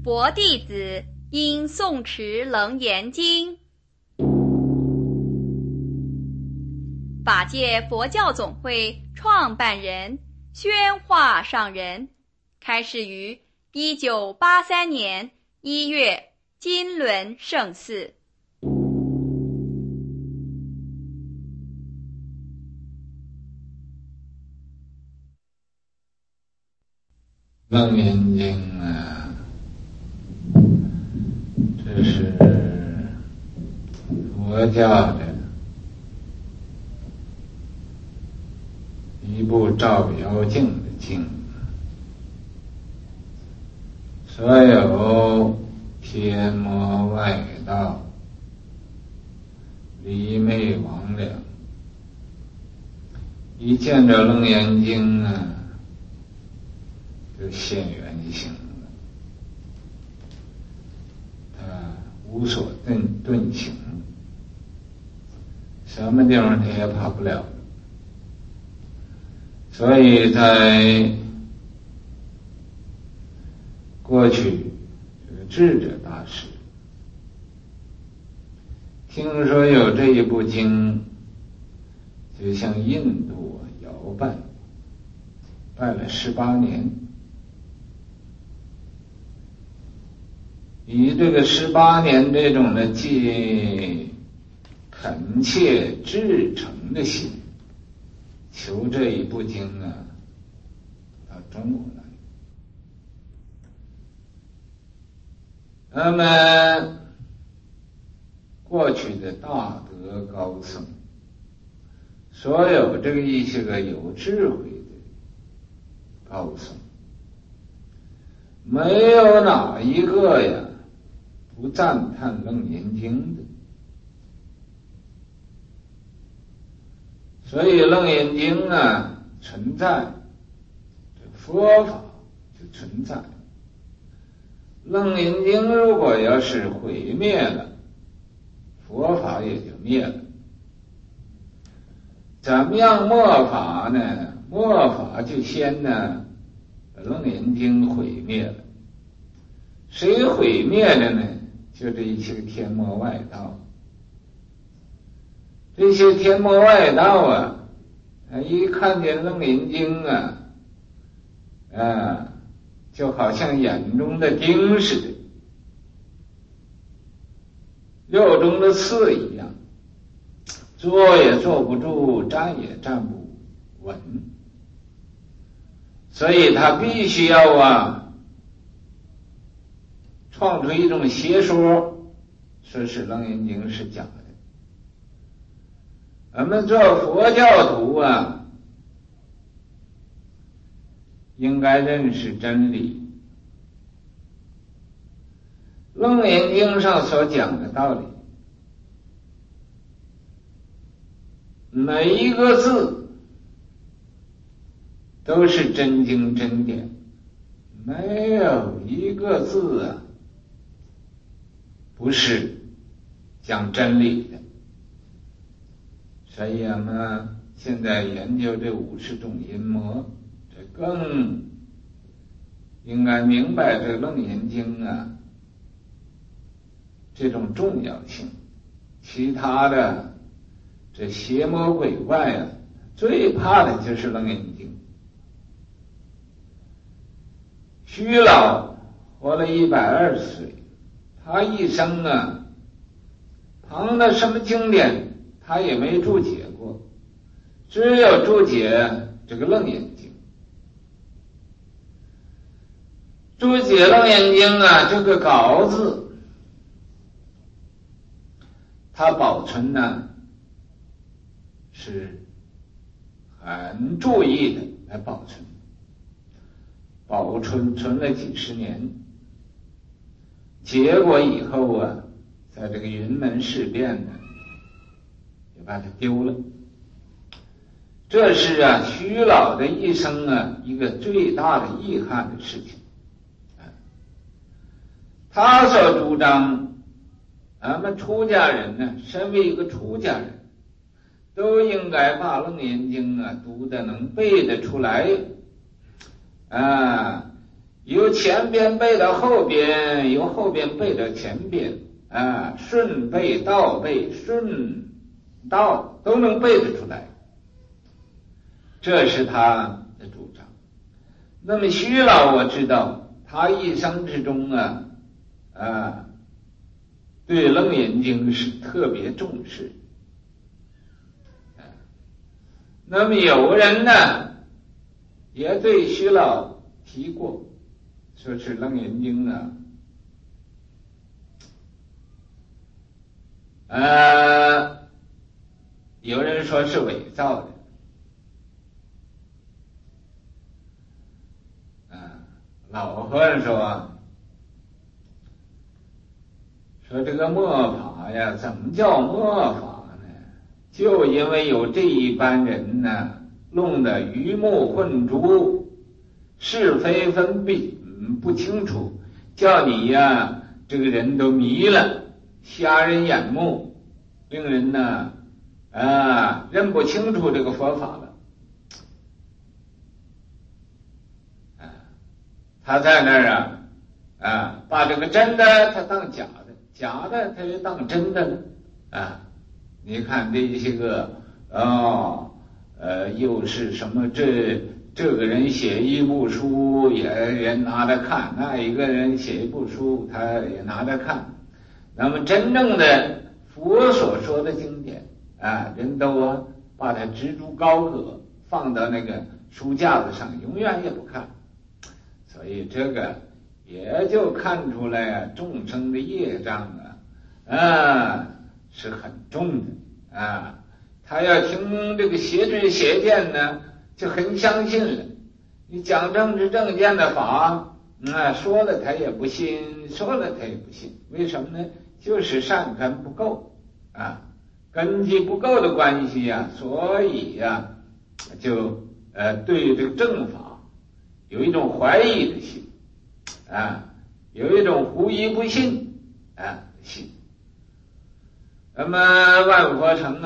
佛弟子应诵持楞严经。法界佛教总会创办人宣化上人，开始于1983年1月金轮圣寺。 楞严经啊，这是佛教的一部照妖镜的经，所有天魔外道、离昧魍魉，一见着楞严经啊，就现原形了，他无所遁形，什么地方他也跑不了。所以在过去，这个智者大师听说有这一部经，就向印度摇拜，拜了18年。以这个18年这种的恳切至诚的心，求这一部经啊到中国来。那么过去的大德高僧，所有这个一些个有智慧的高僧，没有哪一个呀不赞叹楞严经的。所以楞严经啊存在，这佛法就存在。楞严经如果要是毁灭了，佛法也就灭了。怎么样末法呢？末法就先呢把楞严经毁灭了。谁毁灭了呢？就这一些天魔外道。这些天魔外道啊，一看见楞严经啊，就好像眼中的钉似的，肉中的刺一样，坐也坐不住，站也站不稳。所以他必须要创出一种邪说，说是楞严经是假的。我们做佛教徒啊，应该认识真理。楞严经上所讲的道理，每一个字都是真经真典，没有一个字啊不是讲真理的。所以我们现在研究这50种阴魔，这更应该明白这楞严经啊这种重要性。其他的这邪魔鬼怪啊，最怕的就是楞严经。虚老活了120岁，他一生啊旁的什么经典他也没注解过，只有注解这个楞严经。注解楞严经啊，这个稿子他保存呢是很注意的来保存，存了几十年。结果以后啊，在这个云门事变呢也把它丢了。这是虚老的一生啊一个最大的遗憾的事情。他所主张，咱们出家人呢，身为一个出家人，都应该把楞严经啊读得能背得出来， 由前边背到后边，由后边背到前边，顺背倒背顺倒都能背得出来，这是他的主张。那么徐老我知道他一生之中对楞严经是特别重视。那么有人呢也对徐老提过，说是楞严经有人说是伪造的，老和尚说这个末法呀，怎么叫末法呢？就因为有这一般人呢，弄得鱼目混珠，是非分辨不清楚，叫你呀这个人都迷了，瞎人眼目，令人呢认不清楚这个佛法了。他在那儿把这个真的他当假的，假的他就当真的了你看这些个又是什么这个人写一部书也拿来看，那一个人写一部书他也拿来看。那么真正的佛所说的经典人都把它植诸高阁，放到那个书架子上，永远也不看。所以这个也就看出来众生的业障是很重的他要听这个邪知邪见呢，就很相信了。你讲政治正见的法说了他也不信，说了他也不信。为什么呢？就是善根不够根基不够的关系所以就对这个正法有一种怀疑的心有一种狐疑不信心。那么万佛城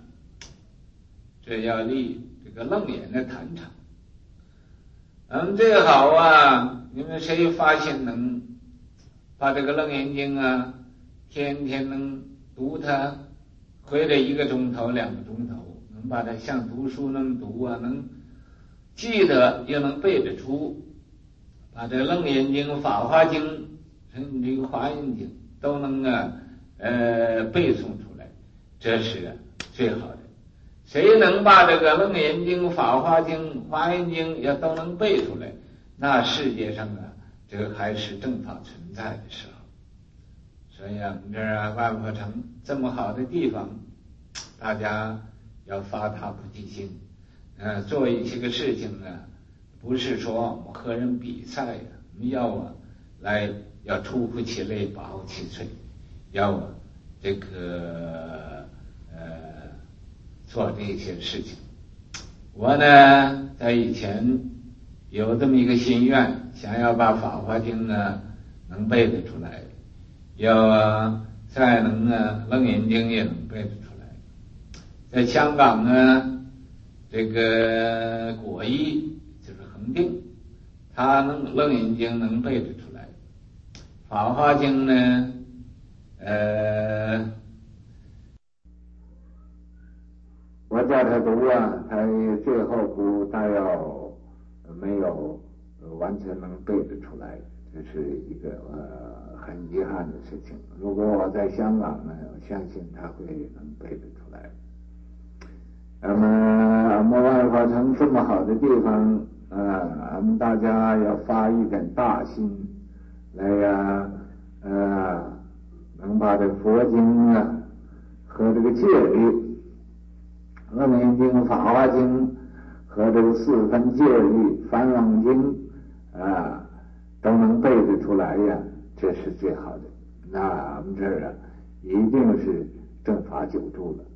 这要立这个楞严的坛场，最好你们谁发现能把这个楞严经天天能读它，回来1个钟头2个钟头，能把它像读书那么读能记得又能背得出，把这楞严经、法华经甚至于华严经都能背诵出来，这是最好的。谁能把这个楞严经、法华经、华严经也都能背出来，那世界上这个还是正法存在的时候。所以我们这万佛城这么好的地方，大家要发大菩提心做一些个事情不是说我们和人比赛我们要出乎其类，拔乎其萃，要这个做这些事情。我呢在以前有这么一个心愿，想要把法华经能背得出来，要再能楞严经也能背得出来。在香港这个果一就是恒定，他楞严经能背得出来，法华经呢我叫他读他最后他要没有完全能背得出来，这是一个很遗憾的事情。如果我在香港我相信他会能背得出来。那么我们万佛城这么好的地方我们大家要发一点大心来能把这佛经和这个戒律，楞严经、法华经和这个4分戒律、梵网经都能背得出来这是最好的。那我们这儿一定是正法久住了。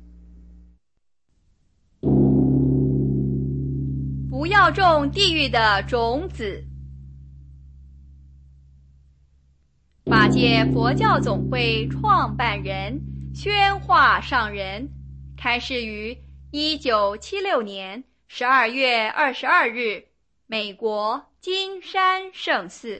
不要种地狱的种子。法界佛教总会创办人宣化上人开示于1976年12月22日美国金山圣寺。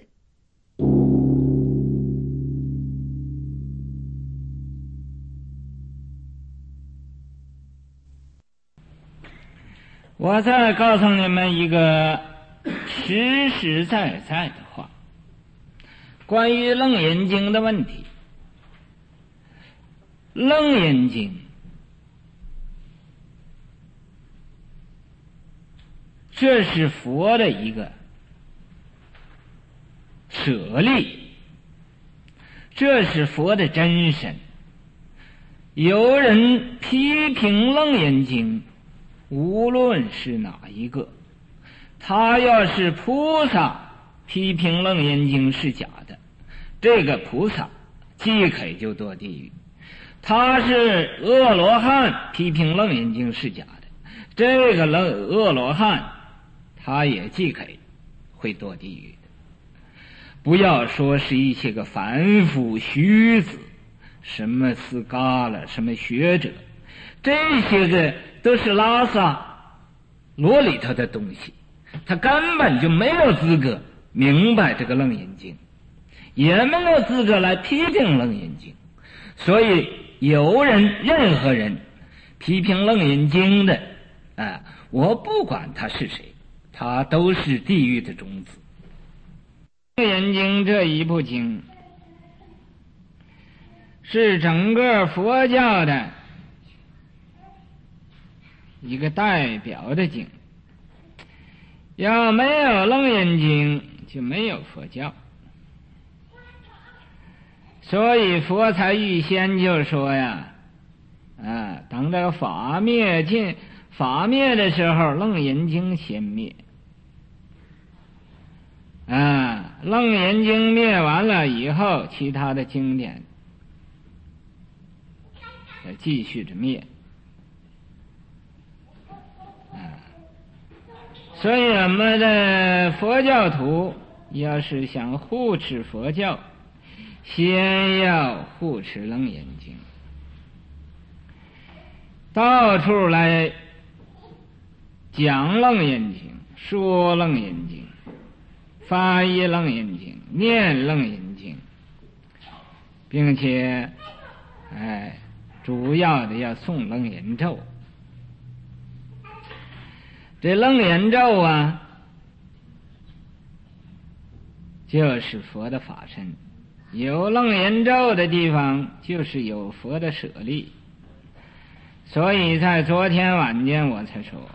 我再告诉你们一个实实在在的话，关于楞严经的问题。楞严经这是佛的一个舍利，这是佛的真身。有人批评楞严经，无论是哪一个，他要是菩萨批评楞严经是假的，这个菩萨即可就堕地狱；他是阿罗汉批评楞严经是假的，这个阿罗汉他也即可会堕地狱的。不要说是一些个凡夫虚子，什么斯嘎了，什么学者，这些个都是拉萨罗里头的东西，他根本就没有资格明白这个楞严经，也没有资格来批评楞严经。所以任何人批评楞严经的我不管他是谁，他都是地狱的种子。楞严经这一部经是整个佛教的一个代表的经，要没有楞严经就没有佛教。所以佛才预先就说呀，等这个法灭的时候，楞严经先灭。楞严经灭完了以后，其他的经典再继续着灭。所以我们的佛教徒要是想护持佛教，先要护持楞严经，到处来讲楞严经，说楞严经，翻译楞严经，念楞严经，并且主要的要诵楞严咒。这楞严咒就是佛的法身，有楞严咒的地方就是有佛的舍利。所以在昨天晚间我才说，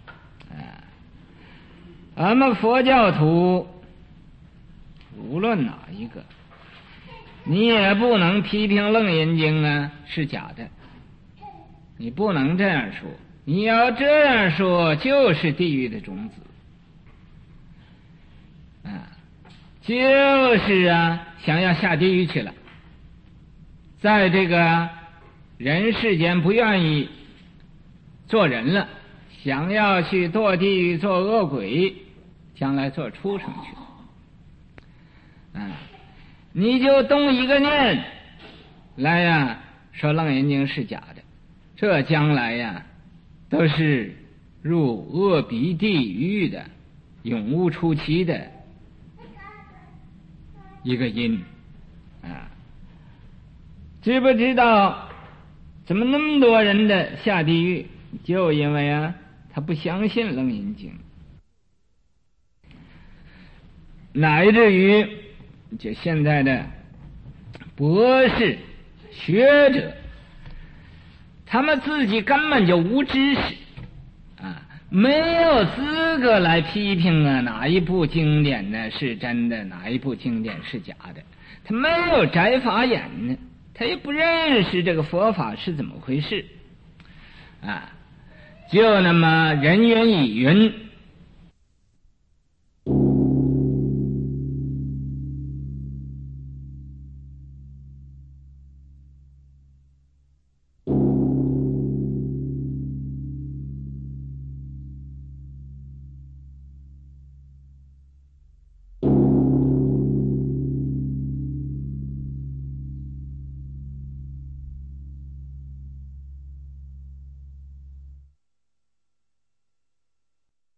我们佛教徒无论哪一个，你也不能批评楞严经是假的，你不能这样说。你要这样说，就是地狱的种子，就是想要下地狱去了，在这个人世间不愿意做人了，想要去堕地狱做恶鬼，将来做畜生去了。你就动一个念来说楞严经是假的，这将来都是入恶鼻地狱的永无出期的一个因知不知道怎么那么多人的下地狱，就因为他不相信楞严经，乃至于就现在的博士学者，他们自己根本就无知识没有资格来批评哪一部经典呢是真的，哪一部经典是假的。他没有摘法眼呢，他也不认识这个佛法是怎么回事就那么人云亦云，